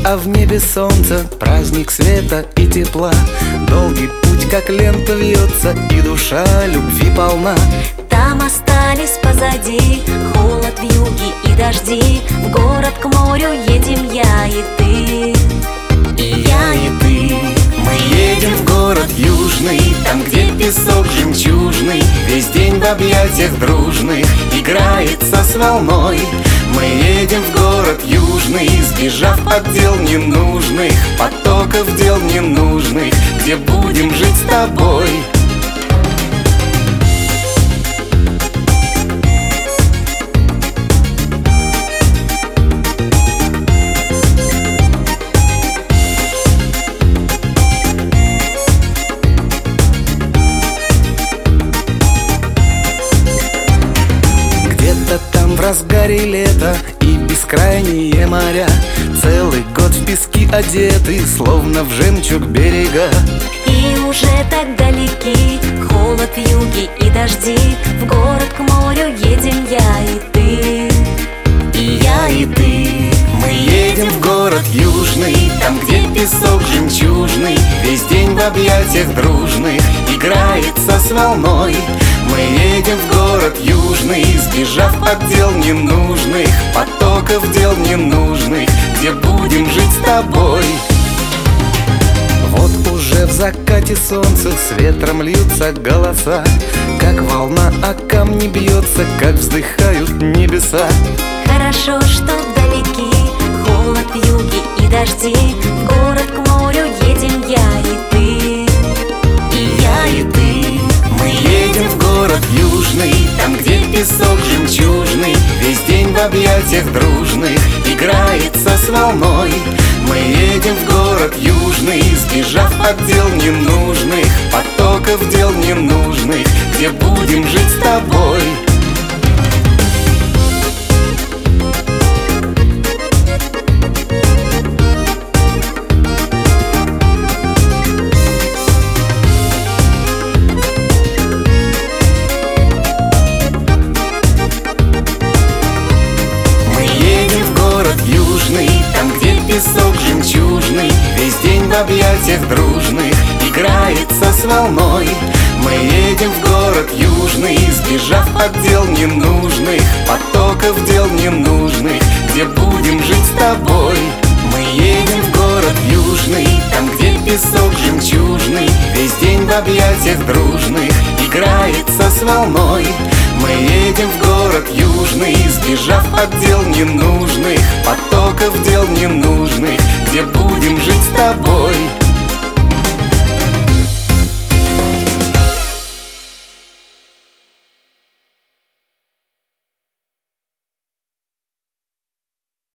а в небе солнце, праздник света и тепла. Долгий путь, как лента, вьется, и душа любви полна. Там остались позади холод, вьюги и дожди. В город к морю едем я и ты. И я, и ты. Мы едем в город южный, там, где песок жемчужный весь день в объятиях дружных играется с волной. Мы едем в город южный, сбежав от дел ненужных, потоков дел ненужных, где будем жить с тобой. В разгаре лета и бескрайние моря, целый год в пески одеты, словно в жемчуг берега. И уже так далеки холод, вьюги и дожди. В город к морю едем я и ты. И я, и ты. Мы едем в город южный, там, где песок жемчужный весь день в объятиях дружных играется с волной. Мы едем в город южный, сбежав от дел ненужных, потоков дел ненужных, где будем жить с тобой. Вот уже в закате солнца с ветром льются голоса, как волна о камни бьется, как вздыхают небеса. Хорошо, что далеки холод, вьюги и дожди. В город к морю едем я и ты. И я, и ты. Мы едем в город южный, там, где песок жемчужный весь день в объятиях дружных играется с волной. Мы едем в город южный, сбежав от дел ненужных, потоков дел ненужных, где будем жить с тобой. Там, где песок жемчужный весь день в объятиях дружных играется с волной. Мы едем в город южный, сбежав от дел ненужных, потоков дел ненужных, где будем жить с тобой. Мы едем в город южный, там, где песок жемчужный весь день в объятиях дружных играется с волной. Мы едем в город южный, сбежав от дел ненужных, потоков дел ненужных, где будем жить с тобой.